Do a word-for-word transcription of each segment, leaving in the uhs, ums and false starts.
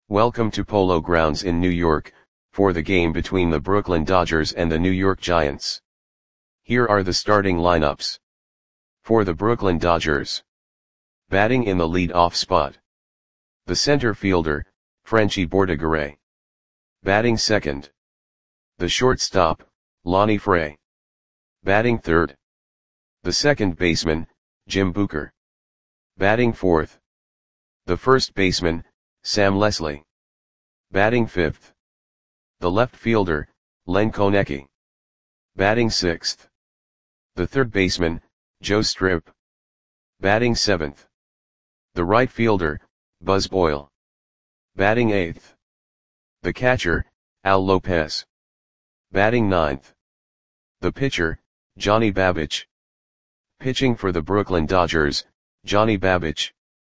Welcome to Polo Grounds in New York, for the game between the Brooklyn Dodgers and the New York Giants. Here are the starting lineups. For the Brooklyn Dodgers. Batting in the lead-off spot. The center fielder, Frenchie Bordegaray. Batting second. The shortstop, Lonnie Frey. Batting third. The second baseman, Jim Booker. Batting fourth. The first baseman, Sam Leslie. Batting fifth. The left fielder, Len Konecki. Batting sixth. The third baseman, Joe Strip. Batting seventh. The right fielder, Buzz Boyle. Batting eighth. The catcher, Al Lopez. Batting ninth. The pitcher, Johnny Babich. Pitching for the Brooklyn Dodgers, Johnny Babich.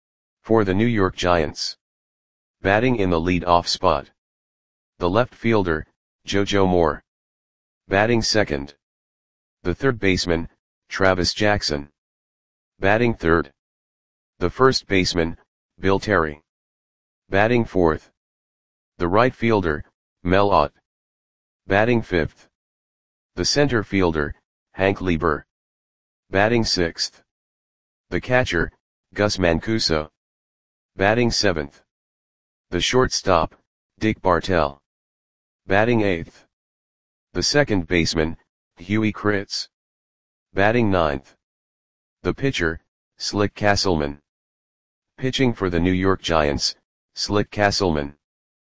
For the New York Giants. Batting in the lead-off spot. The left fielder, JoJo Moore. Batting second. The third baseman, Travis Jackson. Batting third. The first baseman, Bill Terry. Batting fourth. The right fielder, Mel Ott. Batting fifth. The center fielder, Hank Lieber. Batting sixth. The catcher, Gus Mancuso. Batting seventh. The shortstop, Dick Bartell. Batting eighth. The second baseman, Huey Kritz. Batting ninth. The pitcher, Slick Castleman. Pitching for the New York Giants, Slick Castleman.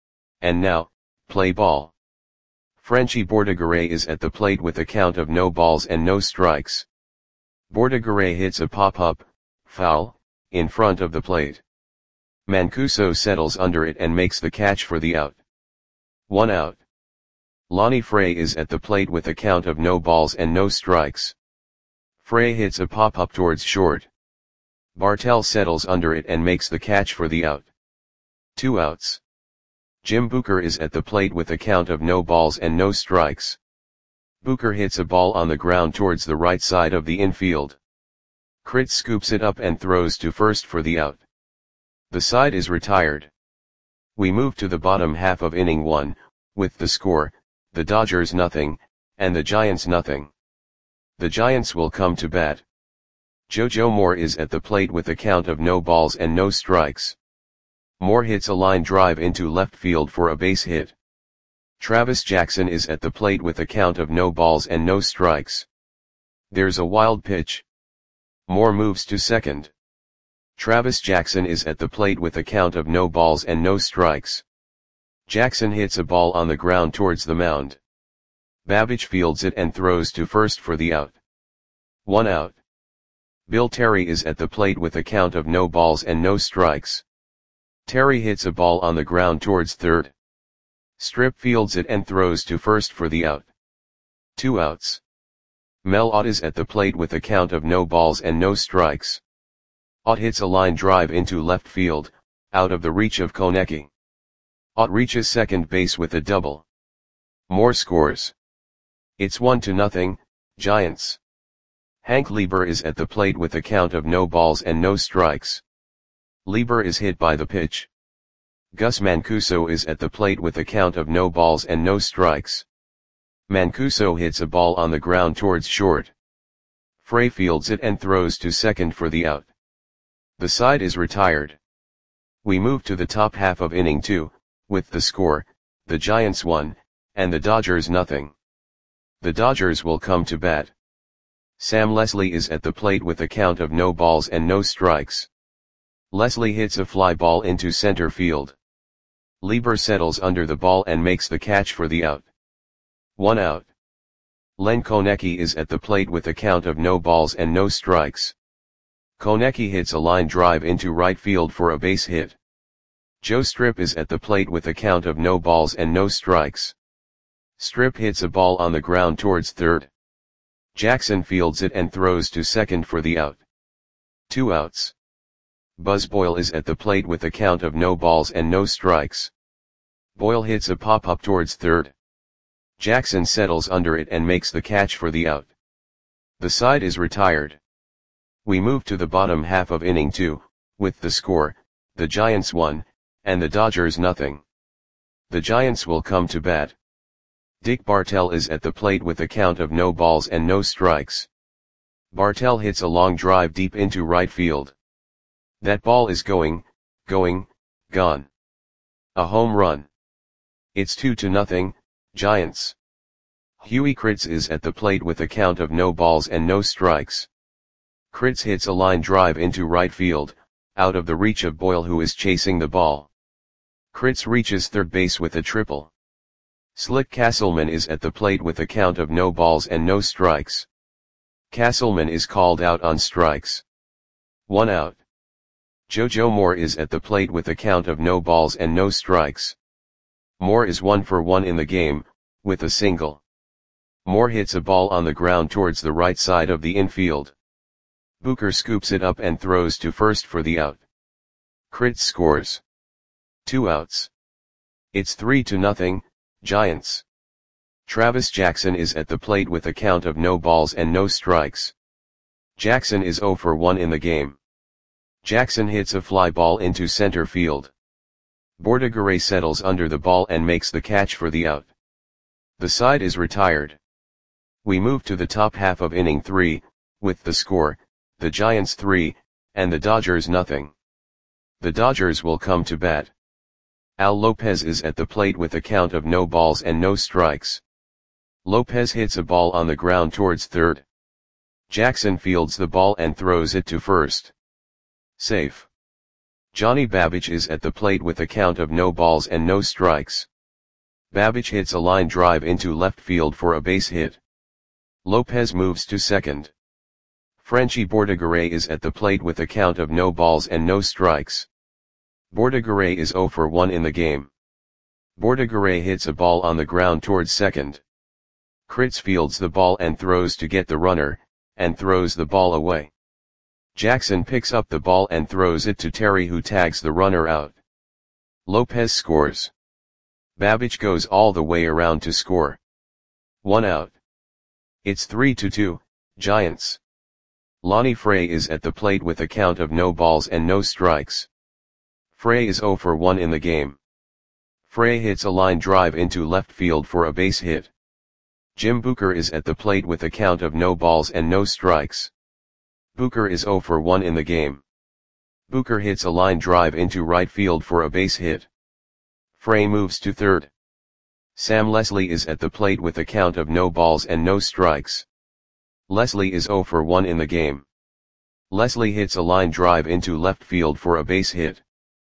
And now, play ball. Frenchie Bordegaray is at the plate with a count of no balls and no strikes. Bordegaray hits a pop-up, foul, in front of the plate. Mancuso settles under it and makes the catch for the out. One out. Lonnie Frey is at the plate with a count of no balls and no strikes. Frey hits a pop-up towards short. Bartell settles under it and makes the catch for the out. Two outs. Jim Booker is at the plate with a count of no balls and no strikes. Booker hits a ball on the ground towards the right side of the infield. Kritz scoops it up and throws to first for the out. The side is retired. We move to the bottom half of inning one, with the score, the Dodgers nothing, and the Giants nothing. The Giants will come to bat. JoJo Moore is at the plate with a count of no balls and no strikes. Moore hits a line drive into left field for a base hit. Travis Jackson is at the plate with a count of no balls and no strikes. There's a wild pitch. Moore moves to second. Travis Jackson is at the plate with a count of no balls and no strikes. Jackson hits a ball on the ground towards the mound. Babich fields it and throws to first for the out. One out. Bill Terry is at the plate with a count of no balls and no strikes. Terry hits a ball on the ground towards third. Strip fields it and throws to first for the out. Two outs. Mel Ott is at the plate with a count of no balls and no strikes. Ott hits a line drive into left field, out of the reach of Konecki. Ott reaches second base with a double. Moore scores. It's one to nothing, Giants. Hank Lieber is at the plate with a count of no balls and no strikes. Lieber is hit by the pitch. Gus Mancuso is at the plate with a count of no balls and no strikes. Mancuso hits a ball on the ground towards short. Frey fields it and throws to second for the out. The side is retired. We move to the top half of inning two, with the score, the Giants one, and the Dodgers nothing. The Dodgers will come to bat. Sam Leslie is at the plate with a count of no balls and no strikes. Leslie hits a fly ball into center field. Lieber settles under the ball and makes the catch for the out. One out. Len Konecki is at the plate with a count of no balls and no strikes. Konecki hits a line drive into right field for a base hit. Joe Strip is at the plate with a count of no balls and no strikes. Strip hits a ball on the ground towards third. Jackson fields it and throws to second for the out. Two outs. Buzz Boyle is at the plate with a count of no balls and no strikes. Boyle hits a pop-up towards third. Jackson settles under it and makes the catch for the out. The side is retired. We move to the bottom half of inning two, with the score, the Giants one, and the Dodgers nothing. The Giants will come to bat. Dick Bartell is at the plate with a count of no balls and no strikes. Bartell hits a long drive deep into right field. That ball is going, going, gone. A home run. It's two to nothing, Giants. Huey Kritz is at the plate with a count of no balls and no strikes. Kritz hits a line drive into right field, out of the reach of Boyle, who is chasing the ball. Kritz reaches third base with a triple. Slick Castleman is at the plate with a count of no balls and no strikes. Castleman is called out on strikes. One out. JoJo Moore is at the plate with a count of no balls and no strikes. Moore is one for one in the game, with a single. Moore hits a ball on the ground towards the right side of the infield. Booker scoops it up and throws to first for the out. Kritz scores. Two outs. It's three to nothing, Giants. Travis Jackson is at the plate with a count of no balls and no strikes. Jackson is zero for one in the game. Jackson hits a fly ball into center field. Bordigaray settles under the ball and makes the catch for the out. The side is retired. We move to the top half of inning three, with the score, the Giants three, and the Dodgers nothing. The Dodgers will come to bat. Al Lopez is at the plate with a count of no balls and no strikes. Lopez hits a ball on the ground towards third. Jackson fields the ball and throws it to first. Safe. Johnny Babbage is at the plate with a count of no balls and no strikes. Babbage hits a line drive into left field for a base hit. Lopez moves to second. Frenchie Bordigaray is at the plate with a count of no balls and no strikes. Bordigaray is zero for one in the game. Bordigaray hits a ball on the ground towards second. Kritz fields the ball and throws to get the runner, and throws the ball away. Jackson picks up the ball and throws it to Terry, who tags the runner out. Lopez scores. Babbage goes all the way around to score. One out. It's three to two, Giants. Lonnie Frey is at the plate with a count of no balls and no strikes. Frey is zero for one in the game. Frey hits a line drive into left field for a base hit. Jim Booker is at the plate with a count of no balls and no strikes. Booker is zero for one in the game. Booker hits a line drive into right field for a base hit. Frey moves to third. Sam Leslie is at the plate with a count of no balls and no strikes. Leslie is zero for one in the game. Leslie hits a line drive into left field for a base hit.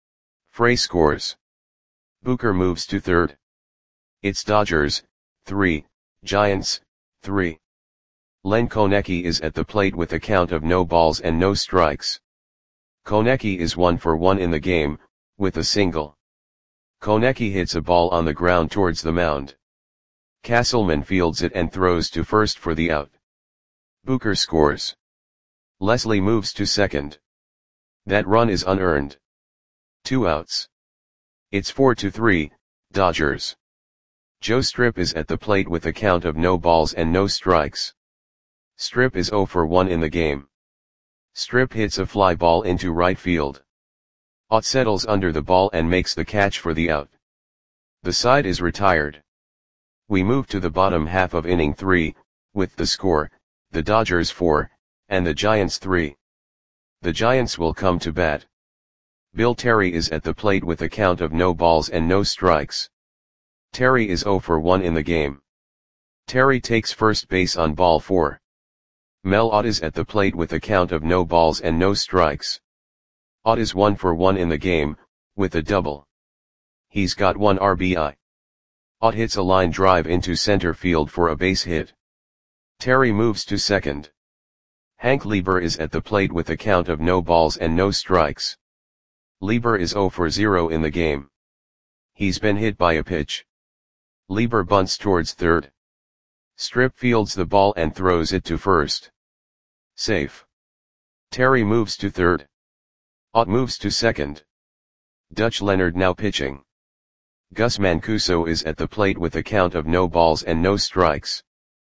Frey scores. Booker moves to third. It's Dodgers, three, Giants, three. Len Konecki is at the plate with a count of no balls and no strikes. Konecki is one for one in the game, with a single. Konecki hits a ball on the ground towards the mound. Castleman fields it and throws to first for the out. Booker scores. Leslie moves to second. That run is unearned. Two outs. It's four to three, Dodgers. Joe Strip is at the plate with a count of no balls and no strikes. Strip is zero for one in the game. Strip hits a fly ball into right field. Ott settles under the ball and makes the catch for the out. The side is retired. We move to the bottom half of inning three, with the score, the Dodgers four, and the Giants three. The Giants will come to bat. Bill Terry is at the plate with a count of no balls and no strikes. Terry is zero for one in the game. Terry takes first base on ball four. Mel Ott is at the plate with a count of no balls and no strikes. Ott is one for one in the game, with a double. He's got one R B I. Ott hits a line drive into center field for a base hit. Terry moves to second. Hank Lieber is at the plate with a count of no balls and no strikes. Lieber is zero for zero in the game. He's been hit by a pitch. Lieber bunts towards third. Strip fields the ball and throws it to first. Safe. Terry moves to third. Ott moves to second. Dutch Leonard now pitching. Gus Mancuso is at the plate with a count of no balls and no strikes.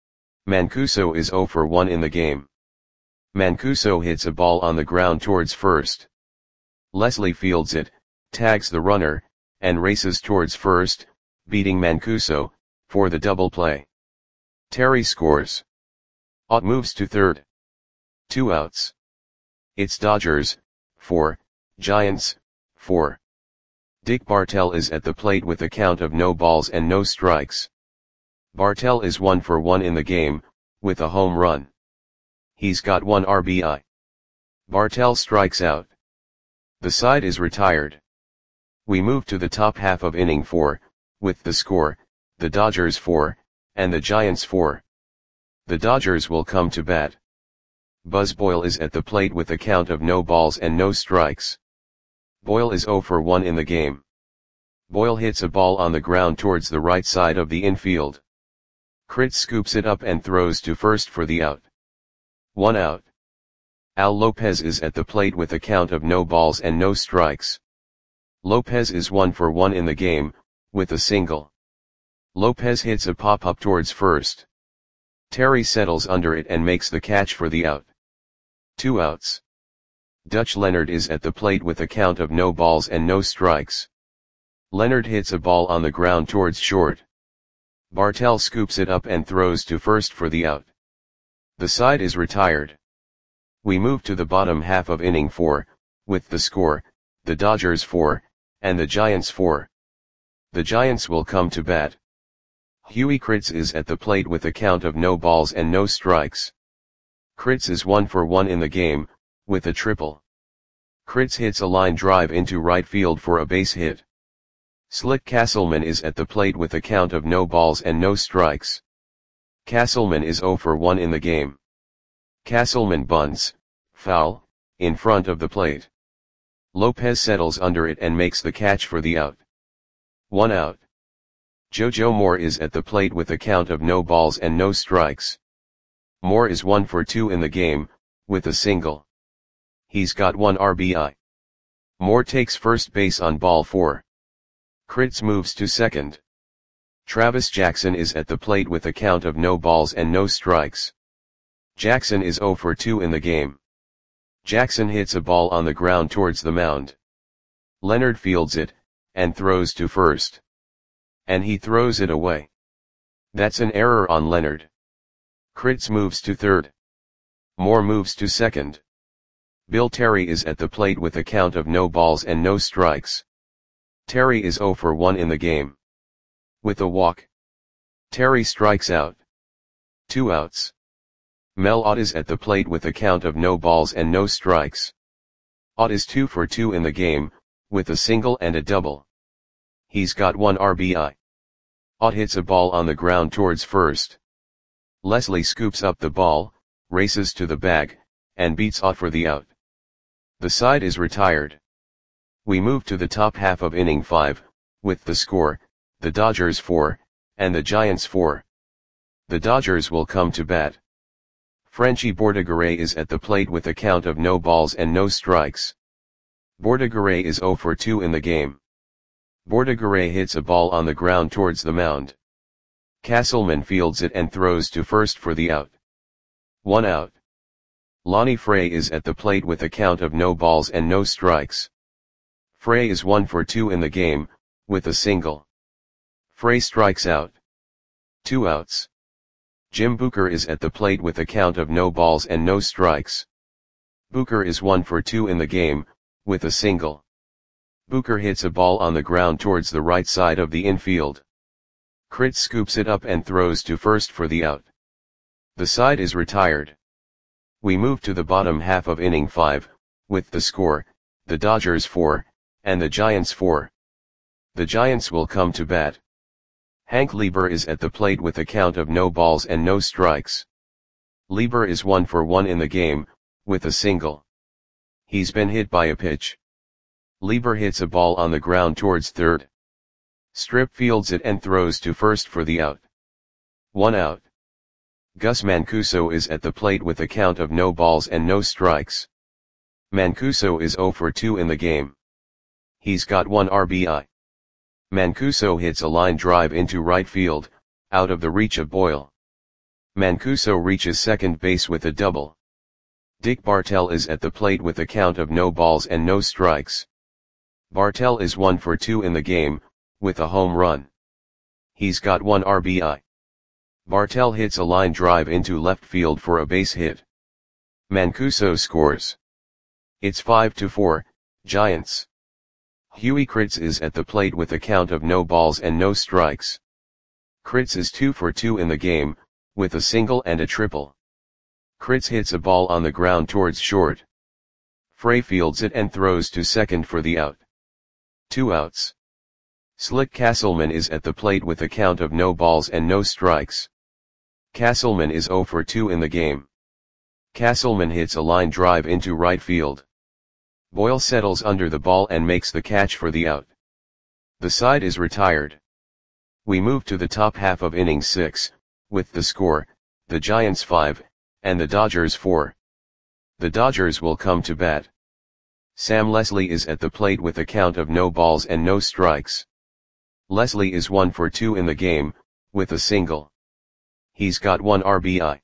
Mancuso is zero for one in the game. Mancuso hits a ball on the ground towards first. Leslie fields it, tags the runner, and races towards first, beating Mancuso, for the double play. Terry scores. Ott moves to third. Two outs. It's Dodgers, four, Giants, four. Dick Bartell is at the plate with a count of no balls and no strikes. Bartell is one for one in the game, with a home run. He's got one R B I. Bartell strikes out. The side is retired. We move to the top half of inning four, with the score, the Dodgers four, and the Giants four. The Dodgers will come to bat. Buzz Boyle is at the plate with a count of no balls and no strikes. Boyle is zero for one in the game. Boyle hits a ball on the ground towards the right side of the infield. Kritz scoops it up and throws to first for the out. One out. Al Lopez is at the plate with a count of no balls and no strikes. Lopez is one for one in the game, with a single. Lopez hits a pop-up towards first. Terry settles under it and makes the catch for the out. Two outs. Dutch Leonard is at the plate with a count of no balls and no strikes. Leonard hits a ball on the ground towards short. Bartell scoops it up and throws to first for the out. The side is retired. We move to the bottom half of inning four, with the score, the Dodgers four, and the Giants four. The Giants will come to bat. Huey Kritz is at the plate with a count of no balls and no strikes. Kritz is one for one in the game, with a triple. Kritz hits a line drive into right field for a base hit. Slick Castleman is at the plate with a count of no balls and no strikes. Castleman is zero for one in the game. Castleman bunts, foul, in front of the plate. Lopez settles under it and makes the catch for the out. One out. JoJo Moore is at the plate with a count of no balls and no strikes. Moore is one for two in the game, with a single. He's got one R B I. Moore takes first base on ball four. Kritz moves to second. Travis Jackson is at the plate with a count of no balls and no strikes. Jackson is zero for two in the game. Jackson hits a ball on the ground towards the mound. Leonard fields it, and throws to first. And he throws it away. That's an error on Leonard. Kritz moves to third. Moore moves to second. Bill Terry is at the plate with a count of no balls and no strikes. Terry is zero for one in the game. With a walk. Terry strikes out. Two outs. Mel Ott is at the plate with a count of no balls and no strikes. Ott is two for two in the game, with a single and a double. He's got one R B I. Ott hits a ball on the ground towards first. Leslie scoops up the ball, races to the bag, and beats Ott for the out. The side is retired. We move to the top half of inning five, with the score, the Dodgers four, and the Giants four. The Dodgers will come to bat. Frenchie Bordegaray is at the plate with a count of no balls and no strikes. Bordegaray is zero for two in the game. Bordegaray hits a ball on the ground towards the mound. Castleman fields it and throws to first for the out. One out. Lonnie Frey is at the plate with a count of no balls and no strikes. Frey is one for two in the game, with a single. Frey strikes out. Two outs. Jim Booker is at the plate with a count of no balls and no strikes. Booker is one for two in the game, with a single. Booker hits a ball on the ground towards the right side of the infield. Kritz scoops it up and throws to first for the out. The side is retired. We move to the bottom half of inning five, with the score, the Dodgers four, and the Giants four. The Giants will come to bat. Hank Lieber is at the plate with a count of no balls and no strikes. Lieber is one for one in the game, with a single. He's been hit by a pitch. Lieber hits a ball on the ground towards third. Strip fields it and throws to first for the out. One out. Gus Mancuso is at the plate with a count of no balls and no strikes. Mancuso is zero for two in the game. He's got one R B I. Mancuso hits a line drive into right field, out of the reach of Boyle. Mancuso reaches second base with a double. Dick Bartell is at the plate with a count of no balls and no strikes. Bartell is one for two in the game, with a home run. He's got one R B I. Bartell hits a line drive into left field for a base hit. Mancuso scores. It's five to four, Giants. Huey Kritz is at the plate with a count of no balls and no strikes. Kritz is two for two in the game, with a single and a triple. Kritz hits a ball on the ground towards short. Frey fields it and throws to second for the out. Two outs. Slick Castleman is at the plate with a count of no balls and no strikes. Castleman is zero for two in the game. Castleman hits a line drive into right field. Boyle settles under the ball and makes the catch for the out. The side is retired. We move to the top half of inning six, with the score, the Giants five, and the Dodgers four. The Dodgers will come to bat. Sam Leslie is at the plate with a count of no balls and no strikes. Leslie is one for two in the game, with a single. He's got one R B I.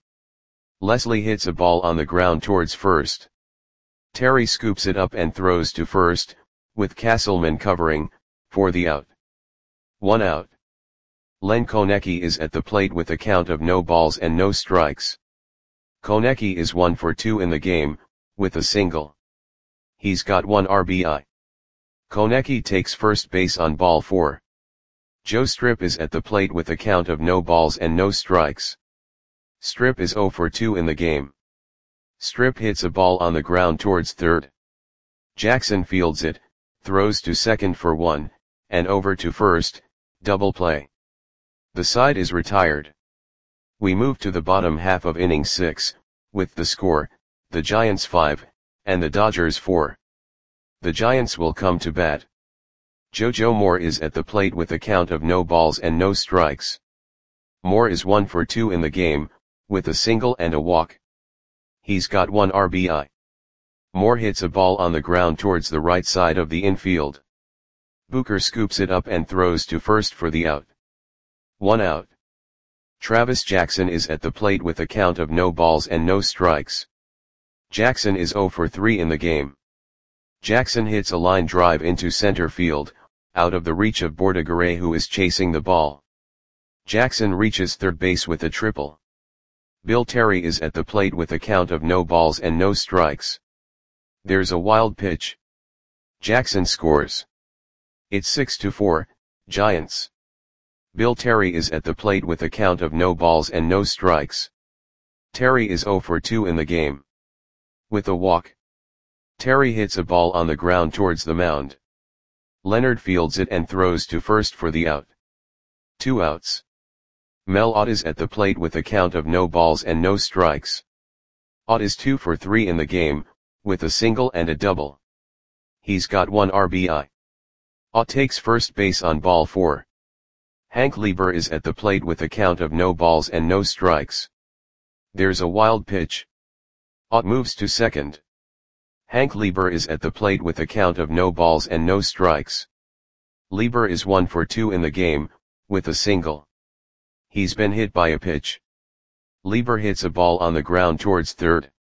Leslie hits a ball on the ground towards first. Terry scoops it up and throws to first, with Castleman covering, for the out. One out. Len Konecki is at the plate with a count of no balls and no strikes. Konecki is one for two in the game, with a single. He's got one R B I. Konecki takes first base on ball four. Joe Strip is at the plate with a count of no balls and no strikes. Strip is zero for two in the game. Strip hits a ball on the ground towards third. Jackson fields it, throws to second for one, and over to first, double play. The side is retired. We move to the bottom half of inning six, with the score, the Giants five, and the Dodgers four. The Giants will come to bat. JoJo Moore is at the plate with a count of no balls and no strikes. Moore is one for two in the game, with a single and a walk. He's got one R B I. Moore hits a ball on the ground towards the right side of the infield. Booker scoops it up and throws to first for the out. One out. Travis Jackson is at the plate with a count of no balls and no strikes. Jackson is zero for three in the game. Jackson hits a line drive into center field, out of the reach of Bordigaray, who is chasing the ball. Jackson reaches third base with a triple. Bill Terry is at the plate with a count of no balls and no strikes. There's a wild pitch. Jackson scores. It's six to four, Giants. Bill Terry is at the plate with a count of no balls and no strikes. Terry is zero for two in the game. With a walk. Terry hits a ball on the ground towards the mound. Leonard fields it and throws to first for the out. Two outs. Mel Ott is at the plate with a count of no balls and no strikes. Ott is two for three in the game, with a single and a double. He's got one R B I. Ott takes first base on ball four. Hank Lieber is at the plate with a count of no balls and no strikes. There's a wild pitch. Ott moves to second. Hank Lieber is at the plate with a count of no balls and no strikes. Lieber is one for two in the game, with a single. He's been hit by a pitch. Lieber hits a ball on the ground towards third.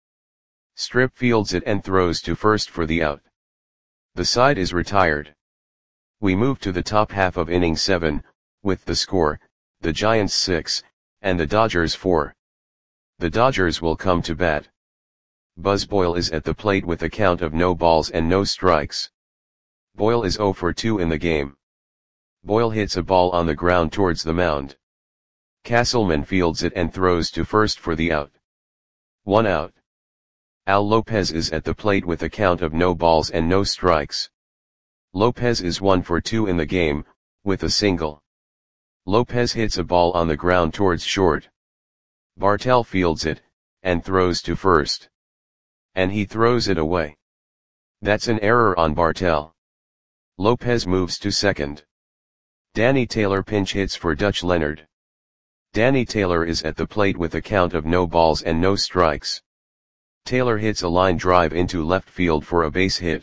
Strip fields it and throws to first for the out. The side is retired. We move to the top half of inning seven, with the score, the Giants six, and the Dodgers four. The Dodgers will come to bat. Buzz Boyle is at the plate with a count of no balls and no strikes. Boyle is zero for two in the game. Boyle hits a ball on the ground towards the mound. Castleman fields it and throws to first for the out. One out. Al Lopez is at the plate with a count of no balls and no strikes. Lopez is one for two in the game, with a single. Lopez hits a ball on the ground towards short. Bartell fields it, and throws to first. And he throws it away. That's an error on Bartell. Lopez moves to second. Danny Taylor pinch hits for Dutch Leonard. Danny Taylor is at the plate with a count of no balls and no strikes. Taylor hits a line drive into left field for a base hit.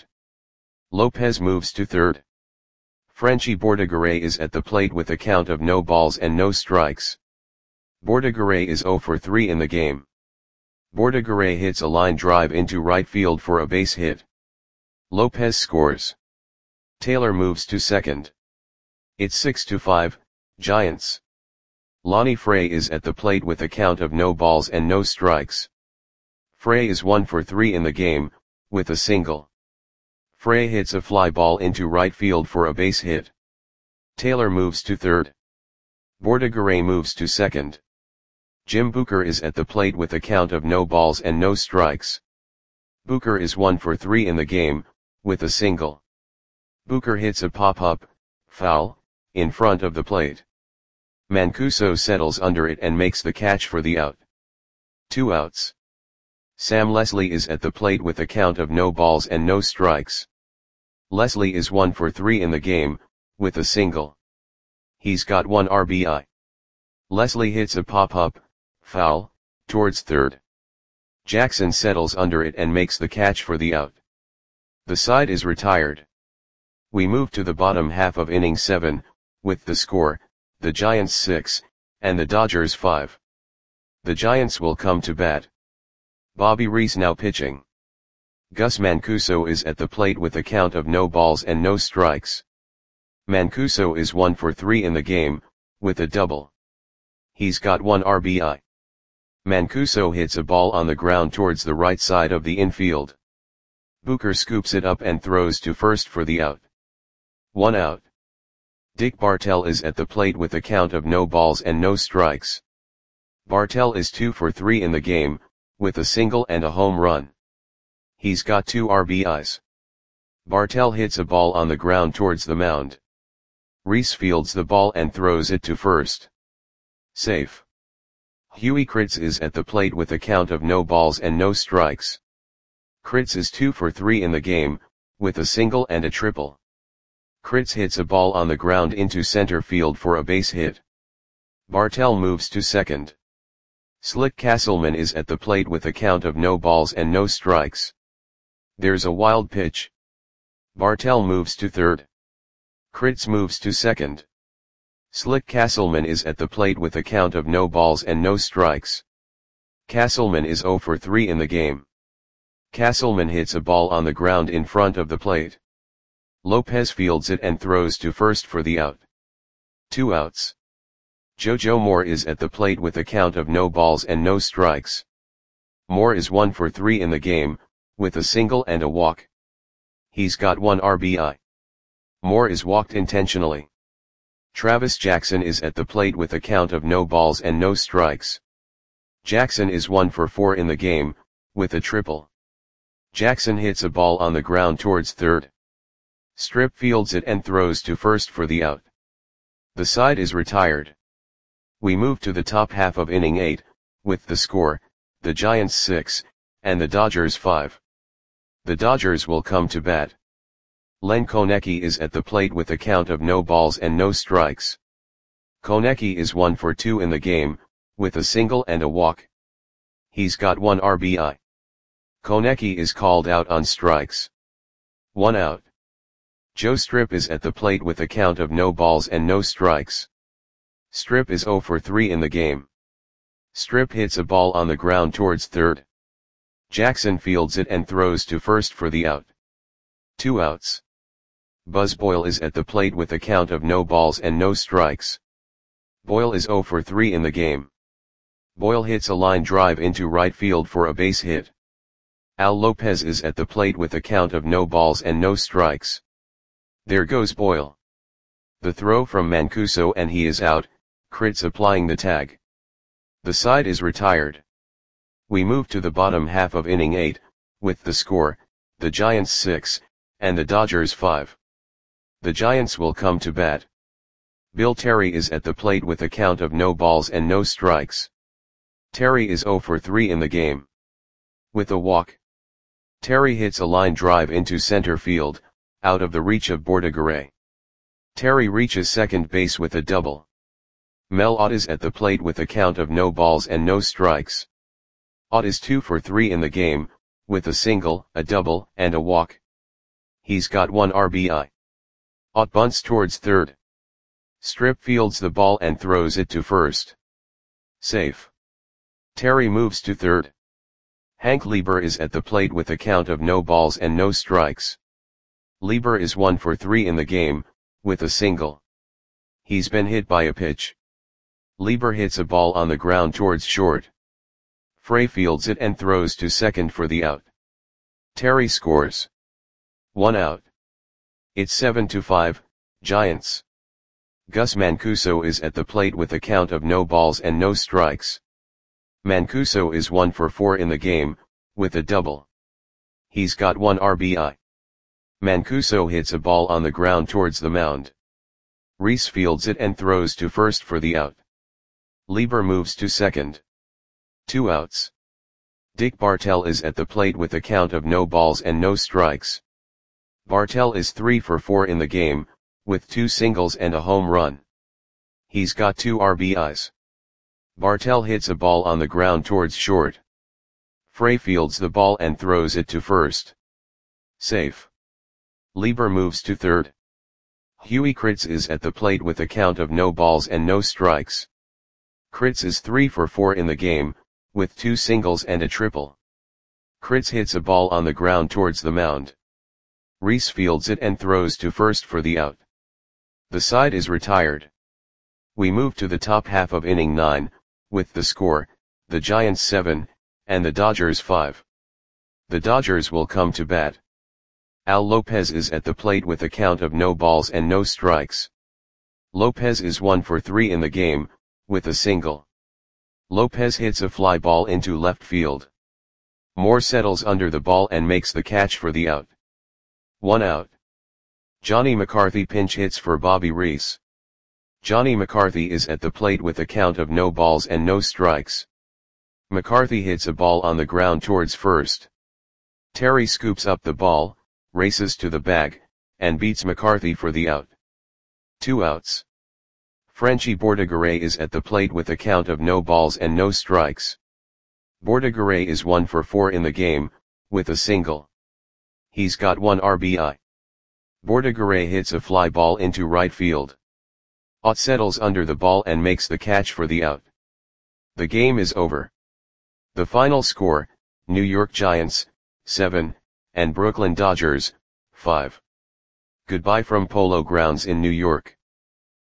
Lopez moves to third. Frenchie Bordigaray is at the plate with a count of no balls and no strikes. Bordigaray is zero for three in the game. Bordigaray hits a line drive into right field for a base hit. Lopez scores. Taylor moves to second. It's six to five, Giants. Lonnie Frey is at the plate with a count of no balls and no strikes. Frey is one for three in the game, with a single. Frey hits a fly ball into right field for a base hit. Taylor moves to third. Bordigaray moves to second. Jim Booker is at the plate with a count of no balls and no strikes. Booker is one for three in the game, with a single. Booker hits a pop-up, foul, in front of the plate. Mancuso settles under it and makes the catch for the out. Two outs. Sam Leslie is at the plate with a count of no balls and no strikes. Leslie is one for three in the game, with a single. He's got one R B I. Leslie hits a pop-up, foul, towards third. Jackson settles under it and makes the catch for the out. The side is retired. We move to the bottom half of inning seven, with the score, the Giants six, and the Dodgers five. The Giants will come to bat. Bobby Reese now pitching. Gus Mancuso is at the plate with a count of no balls and no strikes. Mancuso is one for three in the game, with a double. He's got one R B I. Mancuso hits a ball on the ground towards the right side of the infield. Booker scoops it up and throws to first for the out. One out. Dick Bartell is at the plate with a count of no balls and no strikes. Bartell is two for three in the game, with a single and a home run. He's got two R B Is. Bartell hits a ball on the ground towards the mound. Reese fields the ball and throws it to first. Safe. Huey Kritz is at the plate with a count of no balls and no strikes. Kritz is two for three in the game, with a single and a triple. Kritz hits a ball on the ground into center field for a base hit. Bartell moves to second. Slick Castleman is at the plate with a count of no balls and no strikes. There's a wild pitch. Bartell moves to third. Kritz moves to second. Slick Castleman is at the plate with a count of no balls and no strikes. Castleman is zero for three in the game. Castleman hits a ball on the ground in front of the plate. Lopez fields it and throws to first for the out. Two outs. JoJo Moore is at the plate with a count of no balls and no strikes. Moore is one for three in the game, with a single and a walk. He's got one R B I. Moore is walked intentionally. Travis Jackson is at the plate with a count of no balls and no strikes. Jackson is one for four in the game, with a triple. Jackson hits a ball on the ground towards third. Strip fields it and throws to first for the out. The side is retired. We move to the top half of inning eight, with the score, the Giants six, and the Dodgers five. The Dodgers will come to bat. Len Konecki is at the plate with a count of no balls and no strikes. Konecki is one for two in the game, with a single and a walk. He's got one R B I. Konecki is called out on strikes. One out. Joe Strip is at the plate with a count of no balls and no strikes. Strip is zero for three in the game. Strip hits a ball on the ground towards third. Jackson fields it and throws to first for the out. Two outs. Buzz Boyle is at the plate with a count of no balls and no strikes. Boyle is zero for three in the game. Boyle hits a line drive into right field for a base hit. Al Lopez is at the plate with a count of no balls and no strikes. There goes Boyle. The throw from Mancuso and he is out, Kritz applying the tag. The side is retired. We move to the bottom half of inning eight, with the score, the Giants six, and the Dodgers five. The Giants will come to bat. Bill Terry is at the plate with a count of no balls and no strikes. Terry is zero for three in the game. With a walk. Terry hits a line drive into center field, out of the reach of Bordigaray. Terry reaches second base with a double. Mel Ott is at the plate with a count of no balls and no strikes. Ott is two for three in the game, with a single, a double, and a walk. He's got one R B I. Ott bunts towards third. Strip fields the ball and throws it to first. Safe. Terry moves to third. Hank Lieber is at the plate with a count of no balls and no strikes. Lieber is one for three in the game, with a single. He's been hit by a pitch. Lieber hits a ball on the ground towards short. Frey fields it and throws to second for the out. Terry scores. One out. It's seven to five, Giants. Gus Mancuso is at the plate with a count of no balls and no strikes. Mancuso is one for four in the game, with a double. He's got one R B I. Mancuso hits a ball on the ground towards the mound. Reese fields it and throws to first for the out. Lieber moves to second. Two outs. Dick Bartell is at the plate with a count of no balls and no strikes. Bartell is three for four in the game, with two singles and a home run. He's got two R B Is. Bartell hits a ball on the ground towards short. Frey fields the ball and throws it to first. Safe. Lieber moves to third. Huey Kritz is at the plate with a count of no balls and no strikes. Kritz is three for four in the game, with two singles and a triple. Kritz hits a ball on the ground towards the mound. Reese fields it and throws to first for the out. The side is retired. We move to the top half of inning nine, with the score, the Giants seven, and the Dodgers five. The Dodgers will come to bat. Al Lopez is at the plate with a count of no balls and no strikes. Lopez is one for three in the game, with a single. Lopez hits a fly ball into left field. Moore settles under the ball and makes the catch for the out. One out. Johnny McCarthy pinch hits for Bobby Reese. Johnny McCarthy is at the plate with a count of no balls and no strikes. McCarthy hits a ball on the ground towards first. Terry scoops up the ball, races to the bag, and beats McCarthy for the out. Two outs. Frenchy Bordigaray is at the plate with a count of no balls and no strikes. Bordigaray is one for four in the game, with a single. He's got one R B I. Bordigaray hits a fly ball into right field. Ott settles under the ball and makes the catch for the out. The game is over. The final score, New York Giants, seven, and Brooklyn Dodgers, five. Goodbye from Polo Grounds in New York.